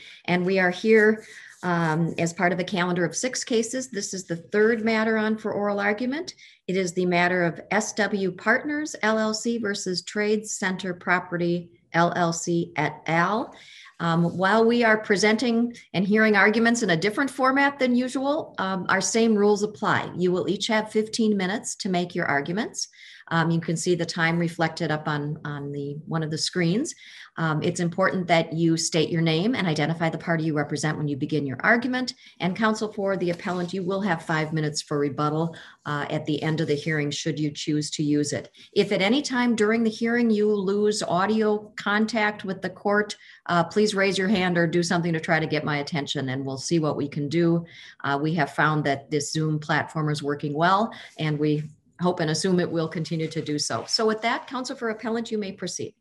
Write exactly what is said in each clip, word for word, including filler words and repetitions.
And we are here um, as part of a calendar of six cases. This is the third matter on for oral argument. It is the matter of S W Partners, L L C versus Trade Center Property, L L C et al. Um, while we are presenting and hearing arguments in a different format than usual, um, our same rules apply. You will each have fifteen minutes to make your arguments. Um, you can see the time reflected up on, on the one of the screens. Um, it's important that you state your name and identify the party you represent when you begin your argument. And counsel for the appellant, you will have five minutes for rebuttal uh, at the end of the hearing, should you choose to use it. If at any time during the hearing you lose audio contact with the court, uh, please raise your hand or do something to try to get my attention, and we'll see what we can do. Uh, we have found that this Zoom platform is working well, and we hope and assume it will continue to do so. So with that, counsel for appellant, you may proceed.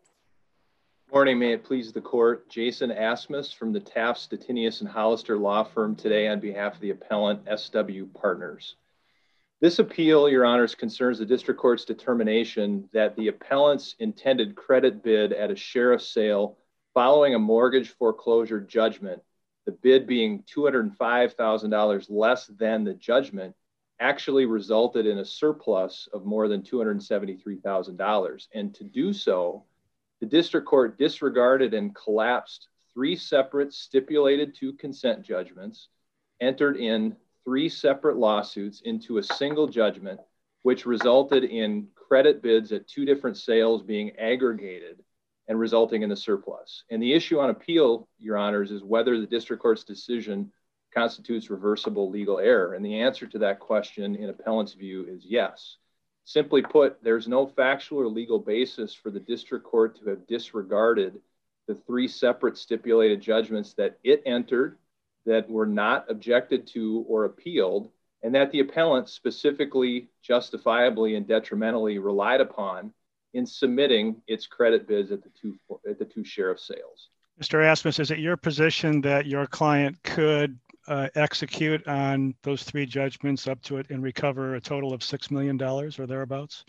Morning, may it please the court. Jason Asmus from the Taft, Stettinius and Hollister law firm today on behalf of the appellant S W Partners. This appeal, your honors, concerns the district court's determination that the appellant's intended credit bid at a sheriff's sale following a mortgage foreclosure judgment, the bid being two hundred five thousand dollars less than the judgment, actually resulted in a surplus of more than two hundred seventy-three thousand dollars. And to do so, the district court disregarded and collapsed three separate stipulated to consent judgments, entered in three separate lawsuits into a single judgment, which resulted in credit bids at two different sales being aggregated and resulting in the surplus. And the issue on appeal, your honors, is whether the district court's decision constitutes reversible legal error. And the answer to that question in appellant's view is yes. Simply put, there's no factual or legal basis for the district court to have disregarded the three separate stipulated judgments that it entered that were not objected to or appealed, and that the appellant specifically, justifiably, and detrimentally relied upon in submitting its credit bids at the two, at the two sheriff sales. Mister Asmus, is it your position that your client could uh, execute on those three judgments up to it and recover a total of six million dollars or thereabouts?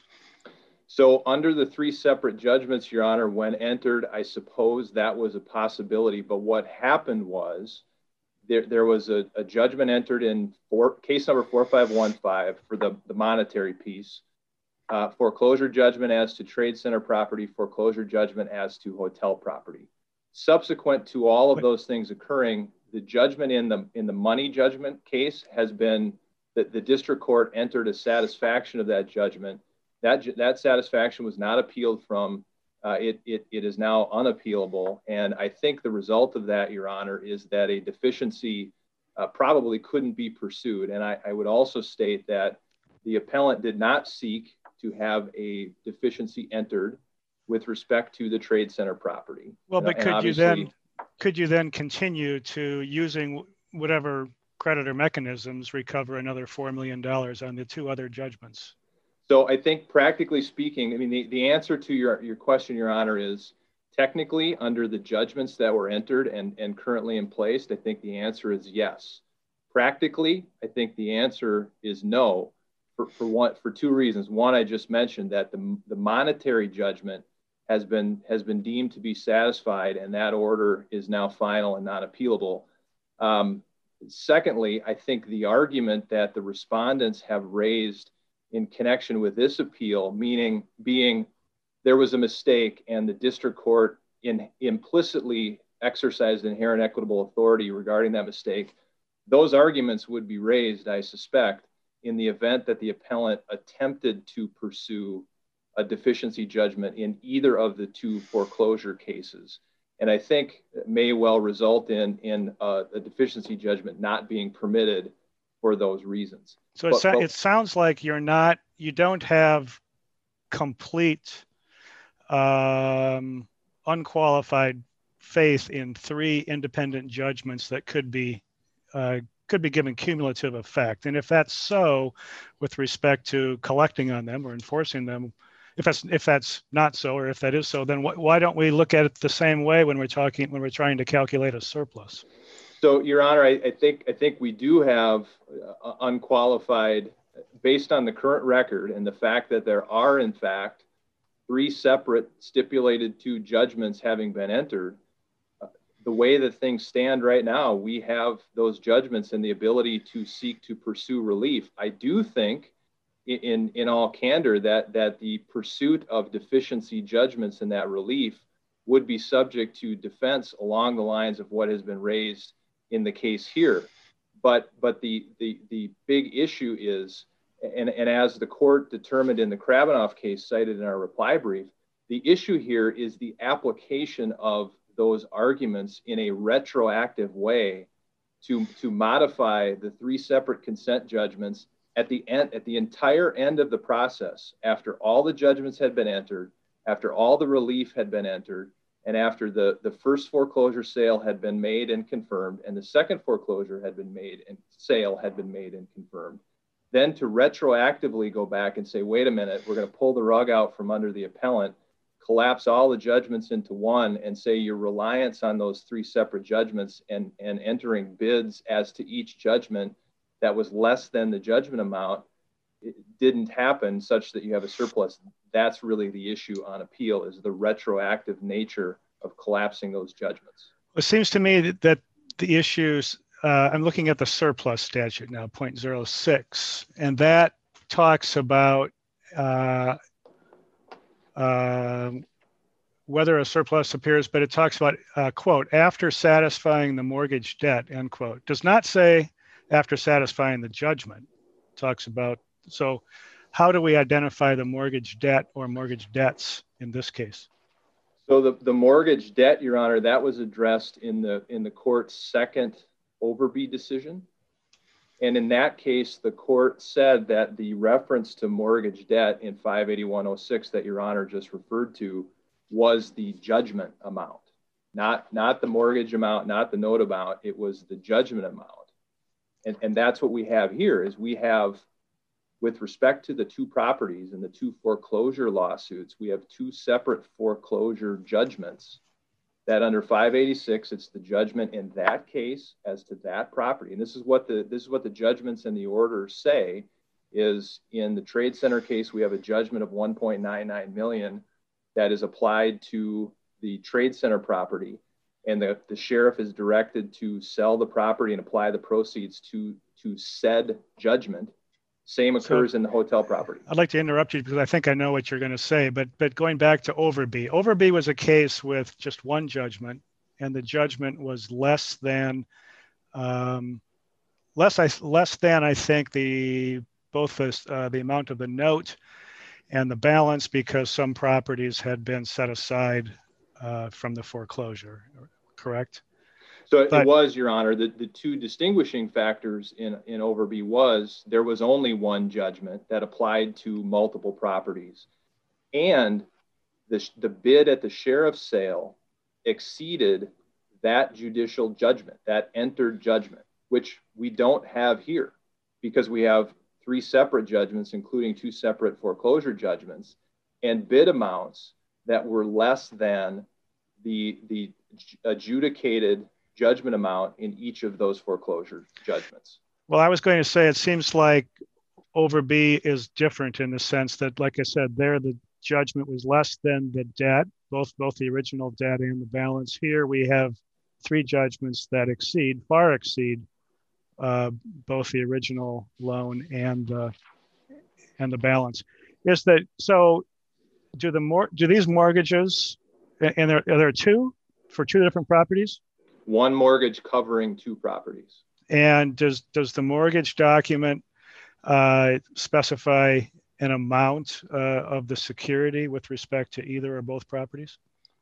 So under the three separate judgments, your honor, when entered, I suppose that was a possibility. But what happened was there, there was a, a judgment entered in four, case number four five one five for the, the monetary piece, uh, foreclosure judgment as to trade center property, foreclosure judgment as to hotel property. Subsequent to all of those things occurring, the judgment in the in the money judgment case has been that the district court entered a satisfaction of that judgment. That that satisfaction was not appealed from. Uh, it, it it is now unappealable, and I think the result of that, your honor, is that a deficiency uh, probably couldn't be pursued. And I, I would also state that the appellant did not seek to have a deficiency entered with respect to the trade center property. Well, but and, could and you then could you then continue to, using whatever creditor mechanisms, recover another four million dollars on the two other judgments? So I think practically speaking, I mean, the, the answer to your, your question, your honor, is technically under the judgments that were entered and, and currently in place, I think the answer is yes. Practically, I think the answer is no for, for one, for two reasons. One, I just mentioned that the, the monetary judgment has been has been deemed to be satisfied, and that order is now final and not appealable. Um, secondly, I think the argument that the respondents have raised in connection with this appeal, meaning being there was a mistake and the district court in implicitly exercised inherent equitable authority regarding that mistake, those arguments would be raised, I suspect, in the event that the appellant attempted to pursue a deficiency judgment in either of the two foreclosure cases. And I think it may well result in, in uh, a deficiency judgment not being permitted for those reasons. So it, but, so, but, it sounds like you're not, you don't have complete um, unqualified faith in three independent judgments that could be uh, could be given cumulative effect. And if that's so, with respect to collecting on them or enforcing them, if that's if that's not so, or if that is so, then wh- why don't we look at it the same way when we're talking when we're trying to calculate a surplus? So, Your Honor, I, I think I think we do have uh, unqualified, based on the current record and the fact that there are, in fact, three separate stipulated two judgments having been entered. Uh, the way that things stand right now, we have those judgments and the ability to seek to pursue relief. I do think, in in all candor, that that the pursuit of deficiency judgments in that relief would be subject to defense along the lines of what has been raised in the case here. But but the the the big issue is, and, and as the court determined in the Krabanoff case cited in our reply brief, the issue here is the application of those arguments in a retroactive way to, to modify the three separate consent judgments at the end, at the entire end of the process, after all the judgments had been entered, after all the relief had been entered, and after the, the first foreclosure sale had been made and confirmed, and the second foreclosure had been made and sale had been made and confirmed, then to retroactively go back and say, wait a minute, we're going to pull the rug out from under the appellant, collapse all the judgments into one, and say your reliance on those three separate judgments and, and entering bids as to each judgment that was less than the judgment amount, it didn't happen such that you have a surplus. That's really the issue on appeal, is the retroactive nature of collapsing those judgments. It seems to me that the issues, uh, I'm looking at the surplus statute now, zero point zero six, and that talks about uh, uh, whether a surplus appears, but it talks about, uh, quote, after satisfying the mortgage debt, end quote. Does not say after satisfying the judgment. It talks about, so how do we identify the mortgage debt or mortgage debts in this case? So the, the mortgage debt, Your Honor, that was addressed in the in the court's second Overby decision. And in that case, the court said that the reference to mortgage debt in five eighty-one oh six that Your Honor just referred to was the judgment amount, not, not the mortgage amount, not the note amount. It was the judgment amount. And, and that's what we have here, is we have, with respect to the two properties and the two foreclosure lawsuits, we have two separate foreclosure judgments that under five eighty-six, it's the judgment in that case as to that property. And this is what the this is what the judgments and the orders say, is in the Trade Center case, we have a judgment of one point nine nine million that is applied to the Trade Center property. And the, the sheriff is directed to sell the property and apply the proceeds to, to said judgment. Same occurs so, in the hotel property. I'd like to interrupt you because I think I know what you're going to say, but but going back to Overby. Overby was a case with just one judgment, and the judgment was less than, um, less I less than I think the both the uh, the amount of the note and the balance, because some properties had been set aside uh, from the foreclosure. Correct? So but, it was, Your Honor, the, the two distinguishing factors in, in Overby was there was only one judgment that applied to multiple properties. And the, the bid at the sheriff's sale exceeded that judicial judgment, that entered judgment, which we don't have here because we have three separate judgments, including two separate foreclosure judgments, and bid amounts that were less than the, the adjudicated judgment amount in each of those foreclosure judgments. Well, I was going to say, it seems like Overby is different in the sense that, like I said, there the judgment was less than the debt, both both the original debt and the balance. Here we have three judgments that exceed, far exceed, uh, both the original loan and uh, and the balance. Is that so? Do the more do these mortgages, and there are there two for two different properties? One mortgage covering two properties. And does does the mortgage document uh, specify an amount uh, of the security with respect to either or both properties?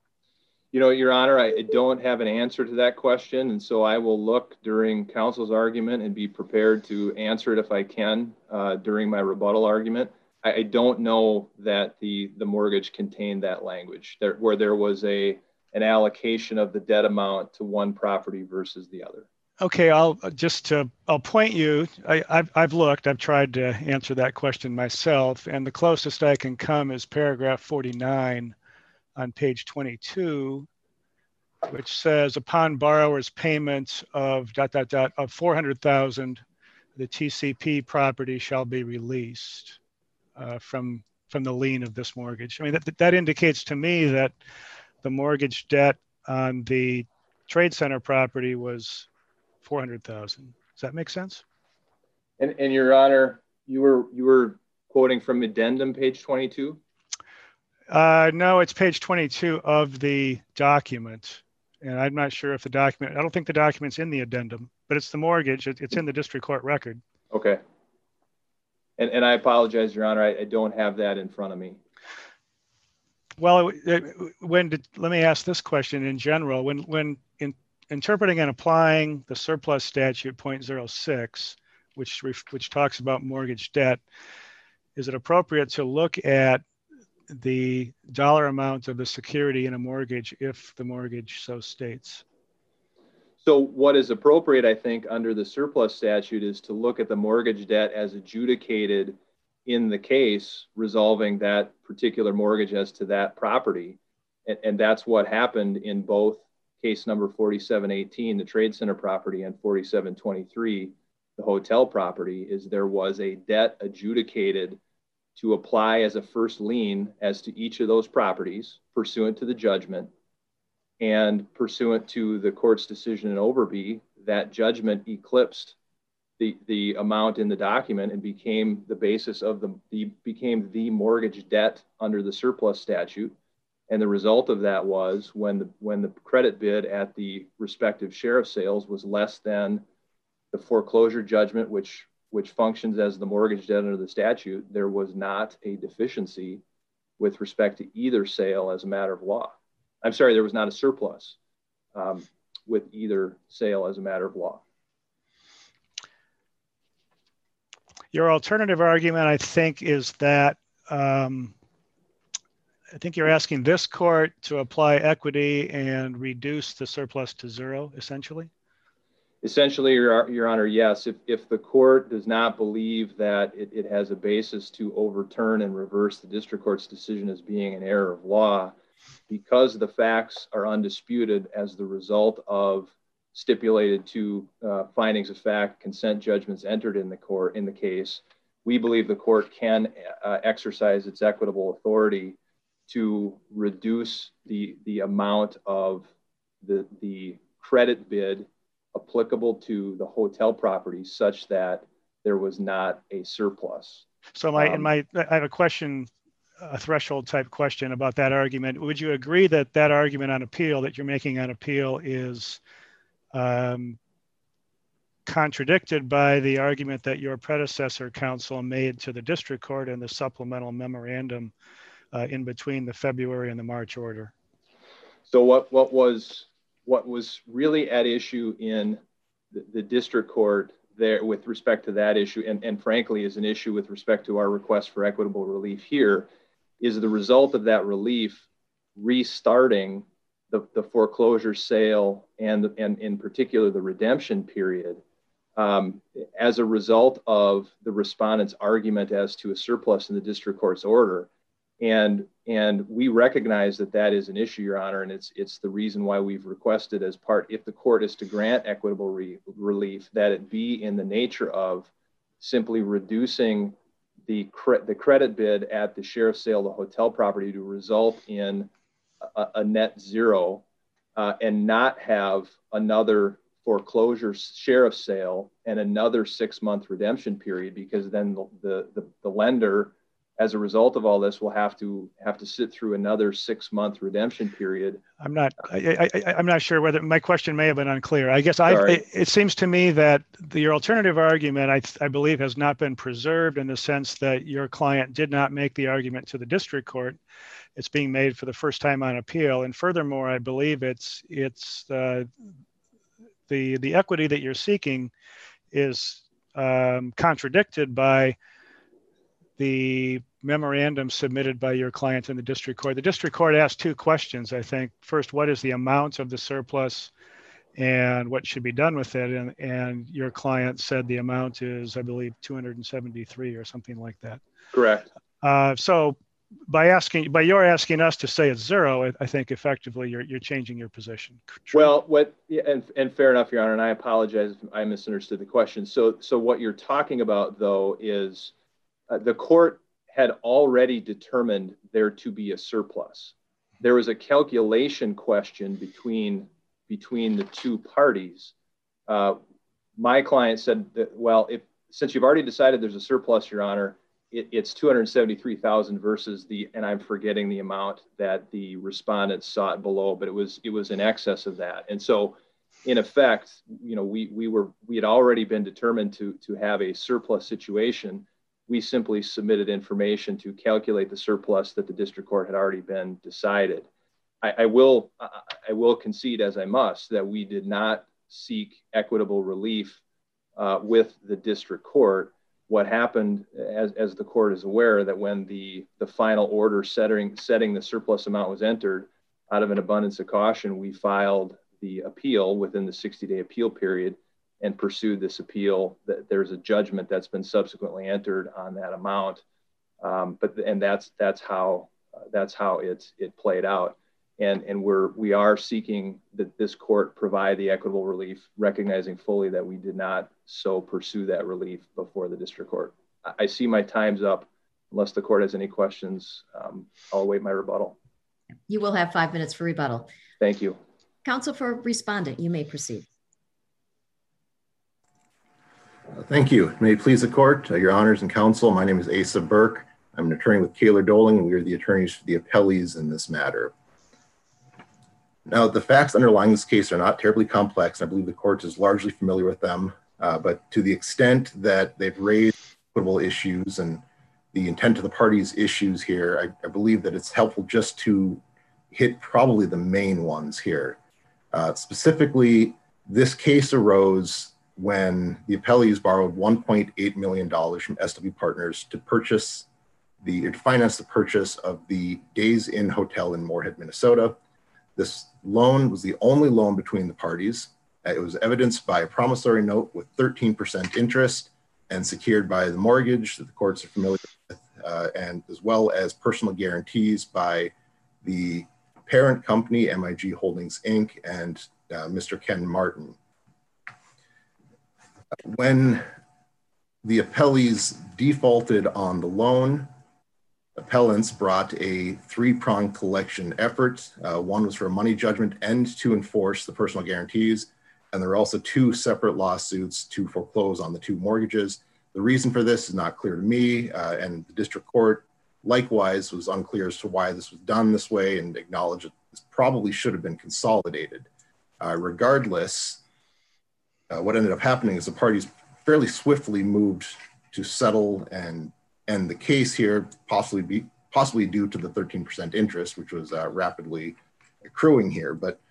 You know, Your Honor, I don't have an answer to that question, and so I will look during counsel's argument and be prepared to answer it if I can uh, during my rebuttal argument. I, I don't know that the the mortgage contained that language there, where there was a an allocation of the debt amount to one property versus the other. Okay, I'll just to, I'll point you, I, I've, I've looked, I've tried to answer that question myself, and the closest I can come is paragraph forty-nine on page twenty-two, which says upon borrower's payment of dot, dot, dot, of four hundred thousand, the T C P property shall be released uh, from, from the lien of this mortgage. I mean, that, that indicates to me that the mortgage debt on the Trade Center property was four hundred thousand. Does that make sense? And, and Your Honor, you were you were quoting from addendum page twenty-two? Uh, no, it's page twenty-two of the document. And I'm not sure if the document, I don't think the document's in the addendum, but it's the mortgage. It, it's in the district court record. Okay. And, and I apologize, Your Honor, I, I don't have that in front of me. Well, it, when did, let me ask this question in general. When, when in, interpreting and applying the surplus statute point zero six, which, which talks about mortgage debt, is it appropriate to look at the dollar amount of the security in a mortgage if the mortgage so states? So what is appropriate, I think, under the surplus statute is to look at the mortgage debt as adjudicated in the case, resolving that particular mortgage as to that property. And, and that's what happened in both case number forty-seven eighteen, the Trade Center property, and forty-seven twenty-three, the hotel property, is there was a debt adjudicated to apply as a first lien as to each of those properties pursuant to the judgment. And pursuant to the court's decision in Overby, that judgment eclipsed the, the amount in the document and became the basis of the, the became the mortgage debt under the surplus statute. And the result of that was when the when the credit bid at the respective sheriff sales was less than the foreclosure judgment, which which functions as the mortgage debt under the statute, there was not a deficiency with respect to either sale as a matter of law. I'm sorry, there was not a surplus um, with either sale as a matter of law. Your alternative argument, I think, is that um, I think you're asking this court to apply equity and reduce the surplus to zero, essentially. Essentially, Your, Your Honor, yes. If, if the court does not believe that it, it has a basis to overturn and reverse the district court's decision as being an error of law, because the facts are undisputed as the result of stipulated to uh, findings of fact, consent judgments entered in the court in the case, we believe the court can uh, exercise its equitable authority to reduce the, the amount of the, the credit bid applicable to the hotel property such that there was not a surplus. So my, um, in my, I have a question, a threshold type question about that argument. Would you agree that that argument on appeal that you're making on appeal is um, contradicted by the argument that your predecessor counsel made to the district court in the supplemental memorandum uh, in between the February and the March order? So what, what was what was really at issue in the, the district court there with respect to that issue, and, and frankly is an issue with respect to our request for equitable relief here, is the result of that relief restarting the, the foreclosure sale and, and in particular the redemption period um, as a result of the respondent's argument as to a surplus in the district court's order. And, and we recognize that that is an issue, Your Honor, and it's, it's the reason why we've requested as part, if the court is to grant equitable re- relief, that it be in the nature of simply reducing the, cre- the credit bid at the sheriff's sale of the hotel property to result in a, a net zero uh, and not have another foreclosure sheriff's sale and another six-month redemption period, because then the, the, the, the lender, as a result of all this, will have to have to sit through another six-month redemption period. I'm not. I, I, I'm not sure whether my question may have been unclear. I guess I. It, it seems to me that the, your alternative argument, I, I believe, has not been preserved in the sense that your client did not make the argument to the district court. It's being made for the first time on appeal, and furthermore, I believe it's it's uh, the the equity that you're seeking is um, contradicted by the memorandum submitted by your client in the district court. The district court asked two questions, I think. First, what is the amount of the surplus and what should be done with it? And, and your client said the amount is, I believe, two hundred seventy-three or something like that. Correct. Uh, so by asking, by your asking us to say it's zero, I think effectively you're, you're changing your position. True? Well, what, and, and fair enough, Your Honor, and I apologize if I misunderstood the question. So, so what you're talking about, though, is uh, the court had already determined there to be a surplus. There was a calculation question between between the two parties, uh, my client said that, well, if since you've already decided there's a surplus, Your Honor, it, it's two hundred seventy-three thousand dollars versus the, and I'm forgetting the amount that the respondents sought below, but it was it was in excess of that. And so, in effect, you know, we we were we had already been determined to to have a surplus situation. We simply submitted information to calculate the surplus that the district court had already been decided. I, I will I will concede, as I must, that we did not seek equitable relief uh, with the district court. What happened, as, as the court is aware, that when the, the final order setting, setting the surplus amount was entered, out of an abundance of caution, we filed the appeal within the sixty-day appeal period and pursued this appeal. There's a judgment that's been subsequently entered on that amount, um, but and that's that's how uh, that's how it's it played out. And, and we're, we are seeking that this court provide the equitable relief, recognizing fully that we did not so pursue that relief before the district court. I see my time's up. Unless the court has any questions, um, I'll await my rebuttal. You will have five minutes for rebuttal. Thank you. Counsel for respondent, you may proceed. Thank you. May it please the court, uh, your honors and counsel, my name is Asa Burke. I'm an attorney with Kaler Doling, and we are the attorneys for the appellees in this matter. Now, the facts underlying this case are not terribly complex. I believe the court is largely familiar with them, uh, but to the extent that they've raised equitable issues and the intent of the parties' issues here, I, I believe that it's helpful just to hit probably the main ones here. Uh, specifically, this case arose when the appellees borrowed one point eight million dollars from S W Partners to purchase the, to finance the purchase of the Days Inn Hotel in Moorhead, Minnesota. This loan was the only loan between the parties. It was evidenced by a promissory note with thirteen percent interest and secured by the mortgage that the courts are familiar with, uh, and as well as personal guarantees by the parent company, M I G Holdings, Incorporated, and uh, Mister Ken Martin. When the appellees defaulted on the loan, appellants brought a three-pronged collection effort. Uh, one was for a money judgment and to enforce the personal guarantees. And there were also two separate lawsuits to foreclose on the two mortgages. The reason for this is not clear to me, uh, and the district court likewise was unclear as to why this was done this way and acknowledged that this probably should have been consolidated. Uh, regardless, uh, what ended up happening is the parties fairly swiftly moved to settle and end the case here, possibly be possibly due to the thirteen percent interest, which was uh, rapidly accruing here. But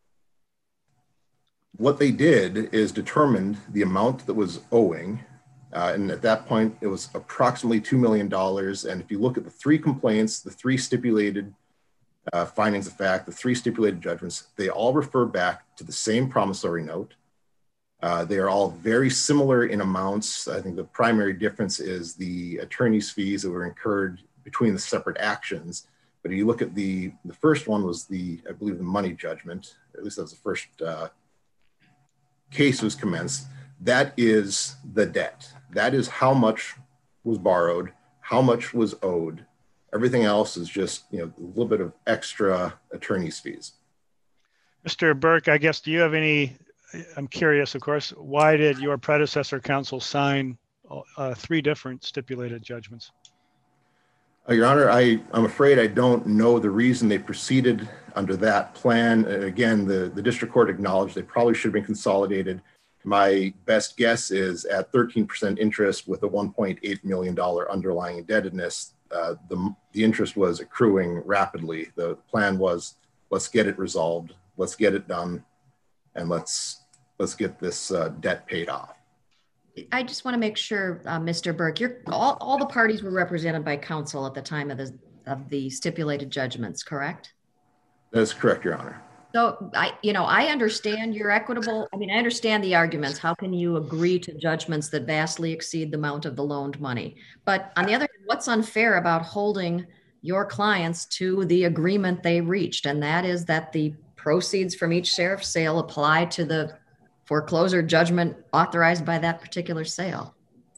what they did is determined the amount that was owing. Uh, and at that point, it was approximately two million dollars. And if you look at the three complaints, the three stipulated uh, findings of fact, the three stipulated judgments, they all refer back to the same promissory note. Uh, they are all very similar in amounts. I think the primary difference is the attorney's fees that were incurred between the separate actions. But if you look at the, the first one was the, I believe the money judgment, at least that was the first uh, case was commenced. That is the debt. That is how much was borrowed, how much was owed. Everything else is just, you know, a little bit of extra attorney's fees. Mister Burke, I guess, do you have any, I'm curious, of course, why did your predecessor counsel sign uh, three different stipulated judgments? Uh, Your Honor, I, I'm afraid I don't know the reason they proceeded under that plan. Uh, again, the, the district court acknowledged they probably should have been consolidated. My best guess is at thirteen percent interest with a one point eight million dollars underlying indebtedness, uh, the, the interest was accruing rapidly. The plan was, let's get it resolved, let's get it done, and let's let's get this uh, debt paid off. I just want to make sure, uh, Mister Burke, you're, all, all the parties were represented by counsel at the time of the, of the stipulated judgments, correct? That's correct, Your Honor. So I, you know, I understand your equitable, I mean, I understand the arguments. How can you agree to judgments that vastly exceed the amount of the loaned money? But on the other hand, what's unfair about holding your clients to the agreement they reached? And that is that the proceeds from each sheriff's sale apply to the foreclosure judgment authorized by that particular sale.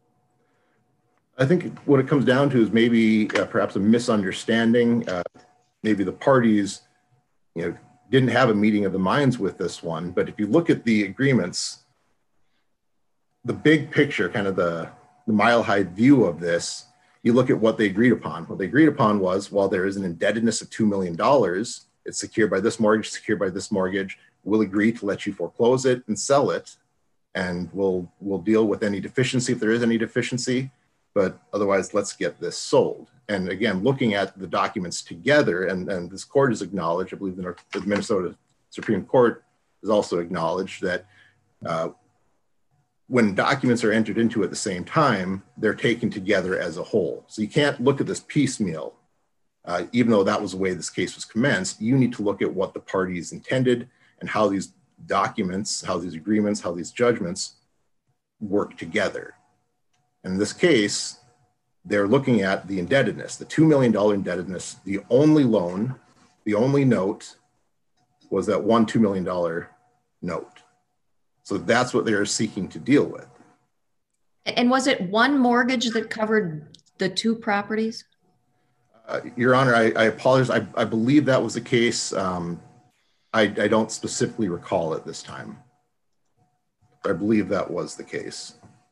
I think what it comes down to is maybe uh, perhaps a misunderstanding. Uh, maybe the parties, you know, didn't have a meeting of the minds with this one, but if you look at the agreements, the big picture, kind of the, the mile high view of this, you look at what they agreed upon. What they agreed upon was, while there is an indebtedness of two million dollars, it's secured by this mortgage, secured by this mortgage, we'll agree to let you foreclose it and sell it. And we'll, we'll deal with any deficiency if there is any deficiency, but otherwise let's get this sold. And again, looking at the documents together, and, and this court has acknowledged, I believe the, North, the Minnesota Supreme Court has also acknowledged that uh, when documents are entered into at the same time, they're taken together as a whole. So you can't look at this piecemeal. Uh, even though that was the way this case was commenced, you need to look at what the parties intended and how these documents, how these agreements, how these judgments work together. In this case, they're looking at the indebtedness, the two million dollars indebtedness. The only loan, the only note was that one two million dollars note. So that's what they're seeking to deal with. And was it one mortgage that covered the two properties? Uh, Your Honor, I, I apologize. I, I believe that was the case. Um, I, I don't specifically recall it this time. I believe that was the case.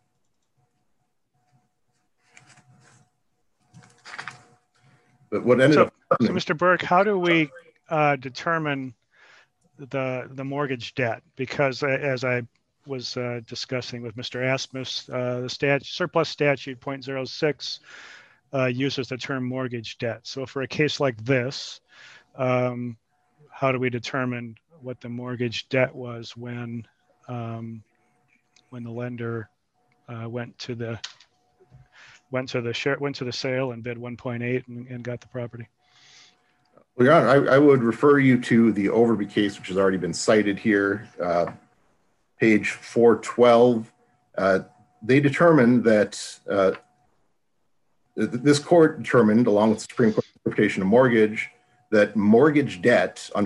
But what ended so, up so Mister Burke, how do we uh, determine the the mortgage debt? Because uh, as I was uh, discussing with Mister Asmus, uh, the stat surplus statute point zero six uh, uses the term mortgage debt. So for a case like this, um, how do we determine what the mortgage debt was when um, when the lender uh, went to the went to the share went to the sale and bid one point eight and, and got the property? Well, Your Honor, I, I would refer you to the Overby case, which has already been cited here, uh, page four twelve. Uh, they determined that uh, th this court determined, along with the Supreme Court interpretation of mortgage, that mortgage debt under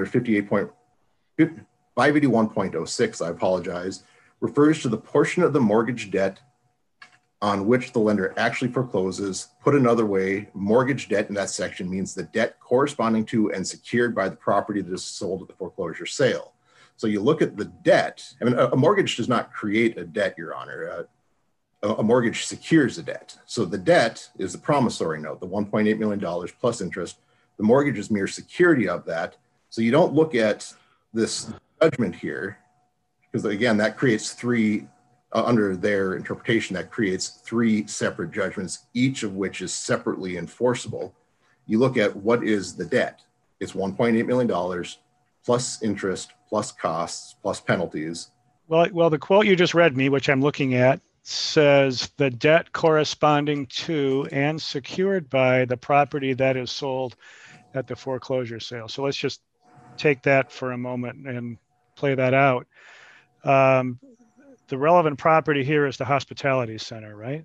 five eighty-one point oh six, I apologize, refers to the portion of the mortgage debt on which the lender actually forecloses. Put another way, mortgage debt in that section means the debt corresponding to and secured by the property that is sold at the foreclosure sale. So you look at the debt. I mean, a, a mortgage does not create a debt, Your Honor. Uh, a, a mortgage secures a debt. So the debt is the promissory note, the one point eight million dollars plus interest. The mortgage is mere security of that. So you don't look at this judgment here, because again, that creates three, uh, under their interpretation, that creates three separate judgments, each of which is separately enforceable. You look at what is the debt. It's one point eight million dollars plus interest, plus costs, plus penalties. Well, well, the quote you just read me, which I'm looking at, says the debt corresponding to and secured by the property that is sold at the foreclosure sale. So let's just take that for a moment and play that out. Um, the relevant property here is the hospitality center, right?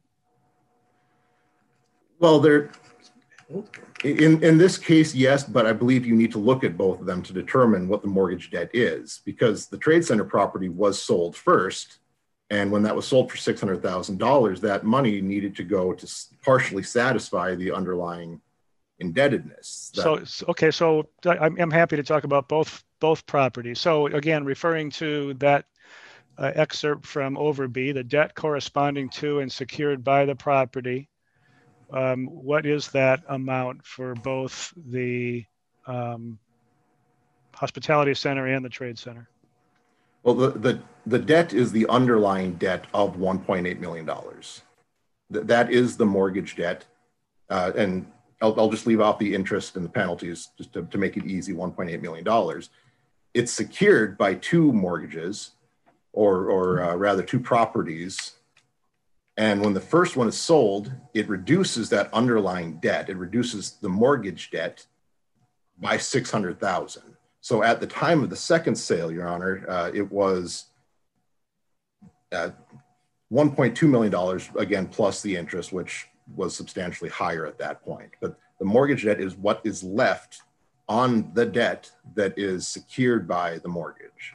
Well, there, in, in this case, yes, but I believe you need to look at both of them to determine what the mortgage debt is, because the trade center property was sold first. And when that was sold for six hundred thousand dollars, that money needed to go to partially satisfy the underlying indebtedness. That, so, okay, so I'm, I'm happy to talk about both both properties. So again, referring to that uh, excerpt from Overby, the debt corresponding to and secured by the property, um, what is that amount for both the um, hospitality center and the trade center? Well, the, the, the debt is the underlying debt of one point eight million dollars. Th that is the mortgage debt. Uh, and I'll, I'll just leave off the interest and the penalties just to, to make it easy, one point eight million dollars. It's secured by two mortgages, or, or uh, rather two properties. And when the first one is sold, it reduces that underlying debt. It reduces the mortgage debt by six hundred thousand dollars. So at the time of the second sale, Your Honor, uh, it was uh, one point two million dollars, again, plus the interest, which was substantially higher at that point. But the mortgage debt is what is left on the debt that is secured by the mortgage.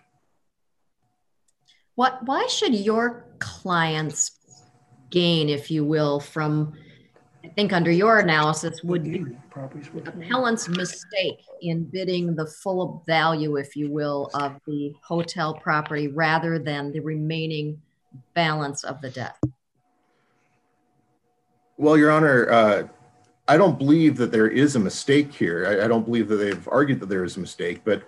What, why should your clients gain, if you will, from, I think under your analysis, would be property's worth. appellant's mistake in bidding the full value, if you will, of the hotel property rather than the remaining balance of the debt? Well, Your Honor, uh, I don't believe that there is a mistake here. I, I don't believe that they've argued that there is a mistake, but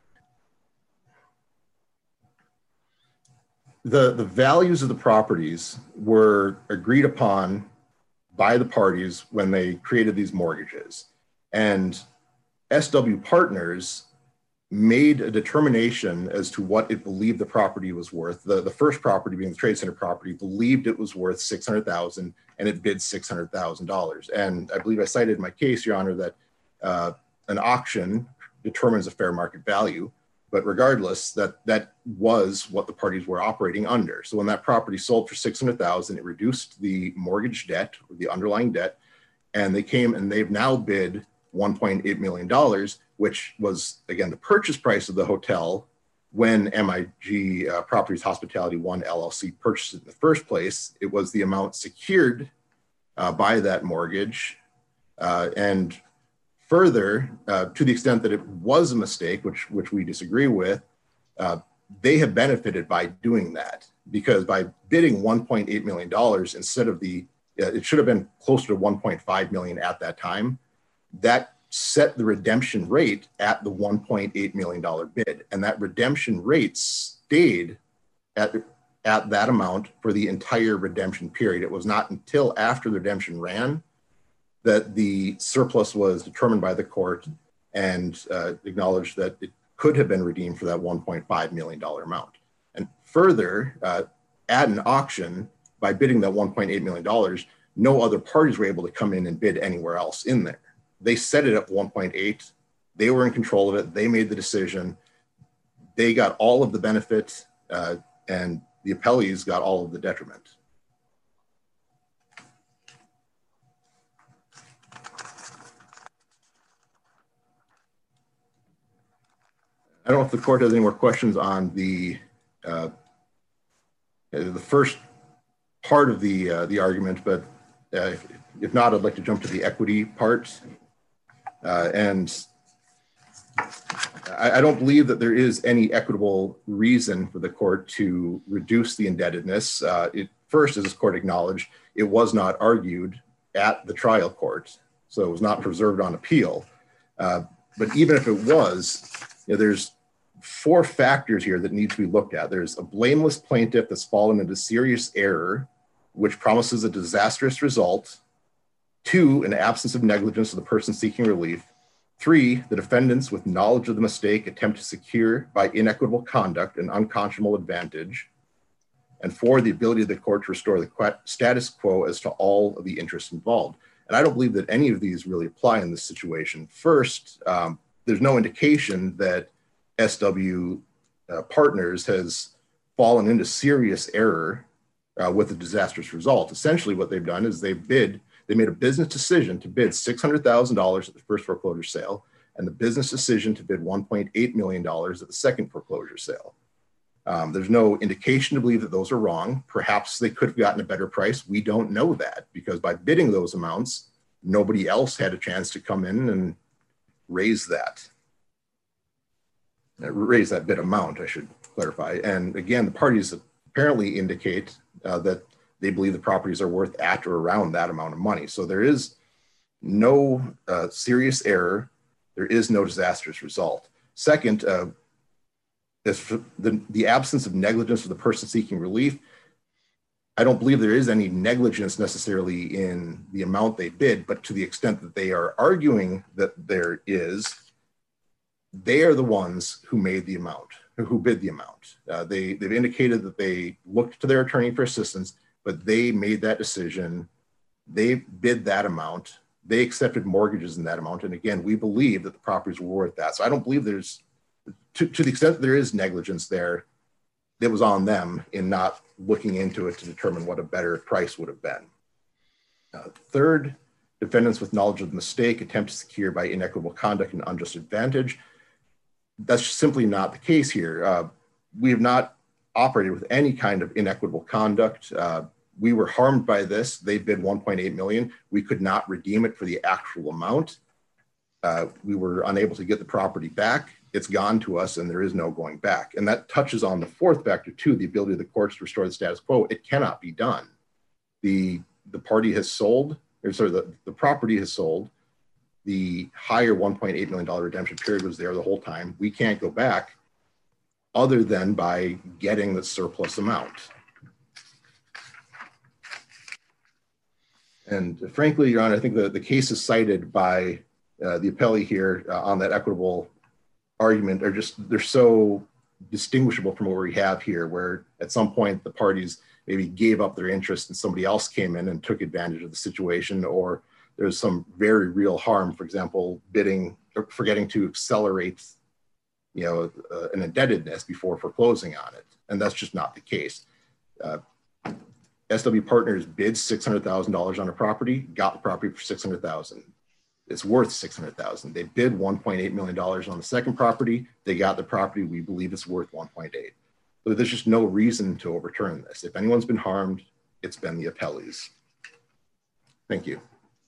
the, the values of the properties were agreed upon by the parties when they created these mortgages. And S W Partners made a determination as to what it believed the property was worth. The, the first property, being the Trade Center property, believed it was worth six hundred thousand dollars, and it bid six hundred thousand dollars. And I believe I cited in my case, Your Honor, that uh, an auction determines a fair market value. But regardless, that, that was what the parties were operating under. So when that property sold for six hundred thousand dollars, it reduced the mortgage debt, or the underlying debt, and they came and they've now bid one point eight million dollars, which was, again, the purchase price of the hotel when M I G uh, Properties Hospitality One L L C purchased it in the first place. It was the amount secured uh, by that mortgage. Uh, and further, uh, to the extent that it was a mistake, which, which we disagree with, uh, they have benefited by doing that, because by bidding one point eight million dollars instead of the, uh, it should have been closer to one point five million dollars at that time, that set the redemption rate at the one point eight million dollars bid. And that redemption rate stayed at, at that amount for the entire redemption period. It was not until after the redemption ran that the surplus was determined by the court and uh, acknowledged that it could have been redeemed for that one point five million dollars amount. And further, uh, at an auction, by bidding that one point eight million dollars, no other parties were able to come in and bid anywhere else in there. They set it at one point eight. They were in control of it. They made the decision. They got all of the benefit, uh, and the appellees got all of the detriment. I don't know if the court has any more questions on the uh, the first part of the uh, the argument, but uh, if, if not, I'd like to jump to the equity part. Uh, and I, I don't believe that there is any equitable reason for the court to reduce the indebtedness. Uh, it, first, as this court acknowledged, it was not argued at the trial court, so it was not preserved on appeal. Uh, but even if it was, you know, there's four factors here that need to be looked at. There's a blameless plaintiff that's fallen into serious error, which promises a disastrous result. Two, an absence of negligence of the person seeking relief. Three, the defendants with knowledge of the mistake attempt to secure by inequitable conduct an unconscionable advantage. And four, the ability of the court to restore the status quo as to all of the interests involved. And I don't believe that any of these really apply in this situation. First, um, there's no indication that S W uh, Partners has fallen into serious error uh, with a disastrous result. Essentially what they've done is they bid, they made a business decision to bid six hundred thousand dollars at the first foreclosure sale, and the business decision to bid one point eight million dollars at the second foreclosure sale. Um, there's no indication to believe that those are wrong. Perhaps they could have gotten a better price. We don't know that, because by bidding those amounts, nobody else had a chance to come in and raise that. raise that bid amount, I should clarify. And again, the parties apparently indicate uh, that they believe the properties are worth at or around that amount of money. So there is no uh, serious error. There is no disastrous result. Second, uh, as for the, the absence of negligence of the person seeking relief, I don't believe there is any negligence necessarily in the amount they bid, but to the extent that they are arguing that there is, they are the ones who made the amount, who bid the amount. Uh, they, they've indicated that they looked to their attorney for assistance, but they made that decision. They bid that amount. They accepted mortgages in that amount. And again, we believe that the properties were worth that. So I don't believe there's, to, to the extent that there is negligence there, it was on them in not looking into it to determine what a better price would have been. Uh, third, defendants with knowledge of the mistake attempt to secure by inequitable conduct an unjust advantage. That's simply not the case here. Uh, we have not operated with any kind of inequitable conduct. Uh, we were harmed by this. They bid one point eight million dollars. We could not redeem it for the actual amount. uh, we were unable to get the property back. It's gone to us and there is no going back. And that touches on the fourth factor too, the ability of the courts to restore the status quo. It cannot be done. The, the party has sold, or sorry, the, the property has sold. The higher one point eight million dollars redemption period was there the whole time. We can't go back other than by getting the surplus amount. And frankly, Your Honor, I think the, the cases cited by uh, the appellee here uh, on that equitable argument are just, they're so distinguishable from what we have here, where at some point the parties maybe gave up their interest and somebody else came in and took advantage of the situation, or there's some very real harm, for example, bidding or forgetting to accelerate, you know, uh, an indebtedness before foreclosing on it. And that's just not the case. Uh, S W Partners bid six hundred thousand dollars on a property, got the property for six hundred thousand dollars. It's worth six hundred thousand dollars. They bid one point eight million dollars on the second property. They got the property. We believe it's worth one point eight. So there's just no reason to overturn this. If anyone's been harmed, it's been the appellees. Thank you.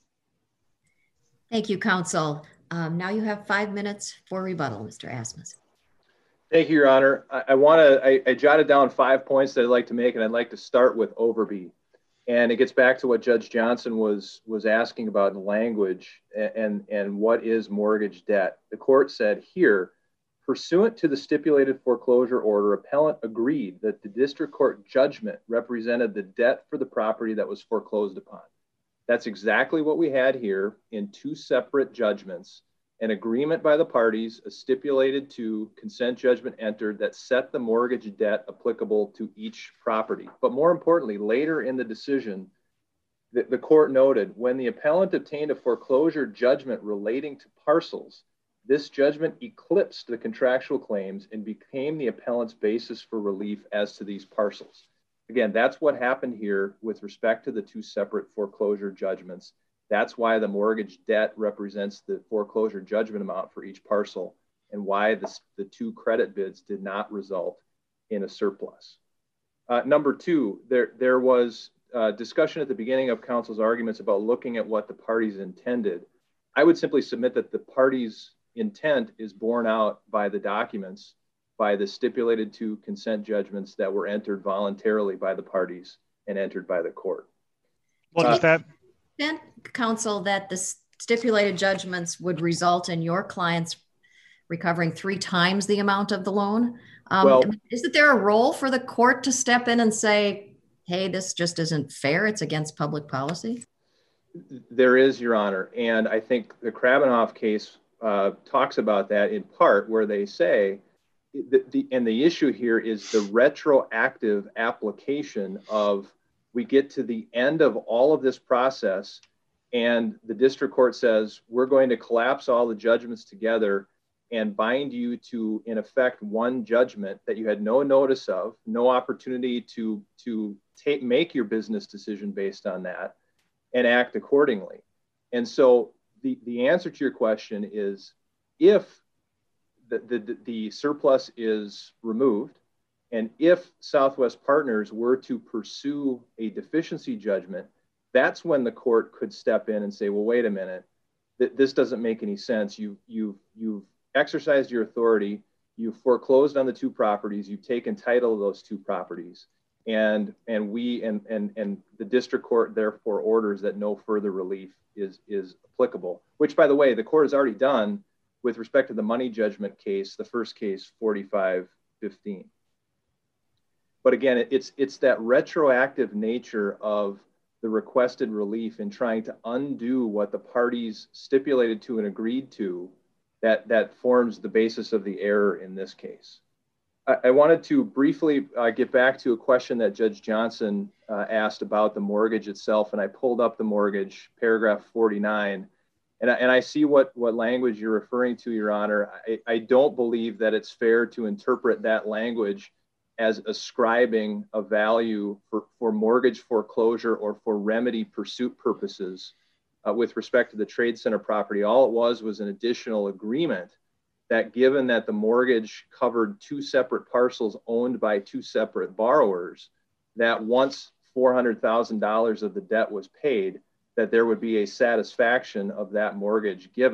Thank you, counsel. Um, now you have five minutes for rebuttal, Mister Asmus. Thank you, Your Honor. I, I want to, I, I jotted down five points that I'd like to make, and I'd like to start with Overby. And it gets back to what Judge Johnson was, was asking about in language and, and, and what is mortgage debt. The court said here, pursuant to the stipulated foreclosure order, appellant agreed that the district court judgment represented the debt for the property that was foreclosed upon. That's exactly what we had here in two separate judgments. An agreement by the parties, a stipulated to consent judgment entered that set the mortgage debt applicable to each property. But more importantly, later in the decision, the, the court noted when the appellant obtained a foreclosure judgment relating to parcels, this judgment eclipsed the contractual claims and became the appellant's basis for relief as to these parcels. Again, that's what happened here with respect to the two separate foreclosure judgments. That's why the mortgage debt represents the foreclosure judgment amount for each parcel and why this, the two credit bids did not result in a surplus. Uh, number two, there, there was uh, discussion at the beginning of counsel's arguments about looking at what the parties intended. I would simply submit that the parties' intent is borne out by the documents, by the stipulated to consent judgments that were entered voluntarily by the parties and entered by the court. What is that? Then, counsel, that the stipulated judgments would result in your clients recovering three times the amount of the loan. Um, well, isn't there a role for the court to step in and say, hey, this just isn't fair, it's against public policy? There is, Your Honor. And I think the Krabbenhoff case uh, talks about that in part, where they say, the, the, and the issue here is the retroactive application of, we get to the end of all of this process and the district court says, we're going to collapse all the judgments together and bind you to, in effect, one judgment that you had no notice of, no opportunity to, to take, make your business decision based on that and act accordingly. And so the, the answer to your question is, if the, the, the surplus is removed, and if Southwest Partners were to pursue a deficiency judgment, that's when the court could step in and say, well, wait a minute, th- this doesn't make any sense. You, you've, you've exercised your authority, you've foreclosed on the two properties, you've taken title of those two properties, and, and we and, and, and the district court therefore orders that no further relief is, is applicable, which, by the way, the court has already done with respect to the money judgment case, the first case, forty-five fifteen. But again, it's, it's that retroactive nature of the requested relief in trying to undo what the parties stipulated to and agreed to that, that forms the basis of the error in this case. I, I wanted to briefly uh, get back to a question that Judge Johnson uh, asked about the mortgage itself, and I pulled up the mortgage, paragraph forty-nine, and I, and I see what, what language you're referring to, Your Honor. I, I don't believe that it's fair to interpret that language as ascribing a value for, for mortgage foreclosure or for remedy pursuit purposes uh, with respect to the trade center property. All it was was an additional agreement that, given that the mortgage covered two separate parcels owned by two separate borrowers, that once four hundred thousand dollars of the debt was paid, that there would be a satisfaction of that mortgage given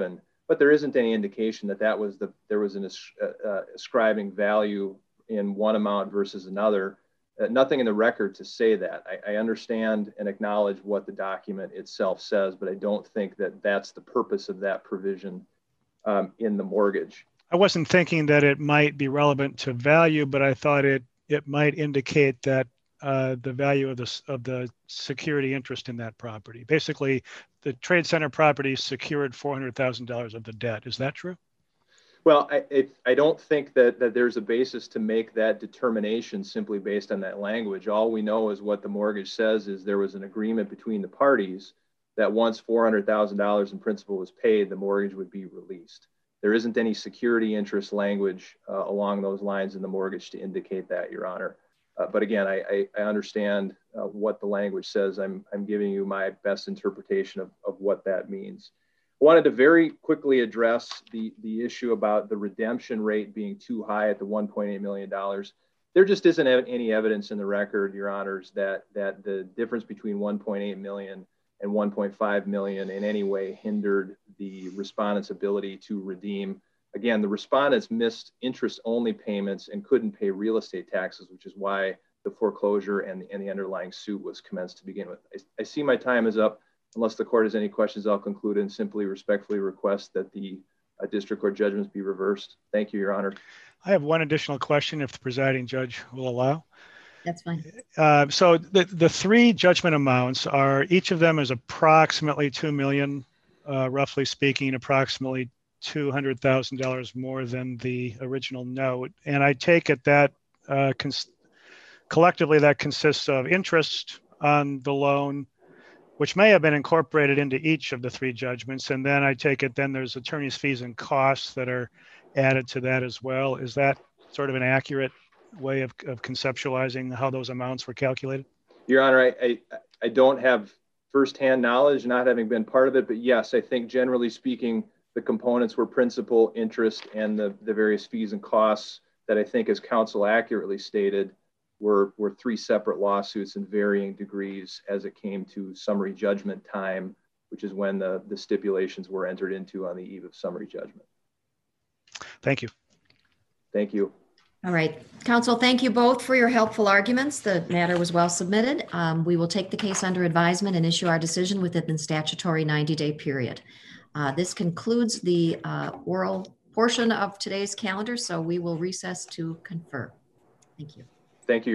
but there isn't any indication that that was the, there was an uh, uh, ascribing value in one amount versus another. Uh, nothing in the record to say that. I, I understand and acknowledge what the document itself says, but I don't think that that's the purpose of that provision um, in the mortgage. I wasn't thinking that it might be relevant to value, but I thought it it might indicate that uh, the value of the of the security interest in that property. Basically, the Trade Center property secured four hundred thousand dollars of the debt. Is that true? Well, I, it, I don't think that, that there's a basis to make that determination simply based on that language. All we know is what the mortgage says is there was an agreement between the parties that once four hundred thousand dollars in principal was paid, the mortgage would be released. There isn't any security interest language uh, along those lines in the mortgage to indicate that, Your Honor. Uh, but again, I, I, I understand uh, what the language says. I'm, I'm giving you my best interpretation of, of what that means. I wanted to very quickly address the, the issue about the redemption rate being too high at the one point eight million dollars. There just isn't any evidence in the record, Your Honors, that, that the difference between one point eight million dollars and one point five million dollars in any way hindered the respondent's ability to redeem. Again, the respondents missed interest-only payments and couldn't pay real estate taxes, which is why the foreclosure and the, and the underlying suit was commenced to begin with. I, I see my time is up. Unless the court has any questions, I'll conclude and simply respectfully request that the uh, district court judgments be reversed. Thank you, Your Honor. I have one additional question if the presiding judge will allow. That's fine. Uh, so the, the three judgment amounts are, each of them is approximately two million dollars, uh, roughly speaking, approximately two hundred thousand dollars more than the original note. And I take it that uh, cons- collectively that consists of interest on the loan, which may have been incorporated into each of the three judgments. And then I take it then there's attorney's fees and costs that are added to that as well. Is that sort of an accurate way of, of conceptualizing how those amounts were calculated? Your Honor, I, I, I don't have firsthand knowledge, not having been part of it, but yes, I think generally speaking, the components were principal, interest, and the, the various fees and costs that I think, as counsel accurately stated, were, were three separate lawsuits in varying degrees as it came to summary judgment time, which is when the, the stipulations were entered into on the eve of summary judgment. Thank you. Thank you. All right. Counsel, thank you both for your helpful arguments. The matter was well submitted. Um, we will take the case under advisement and issue our decision within the statutory ninety-day period. Uh, this concludes the uh, oral portion of today's calendar, so we will recess to confer. Thank you. Thank you.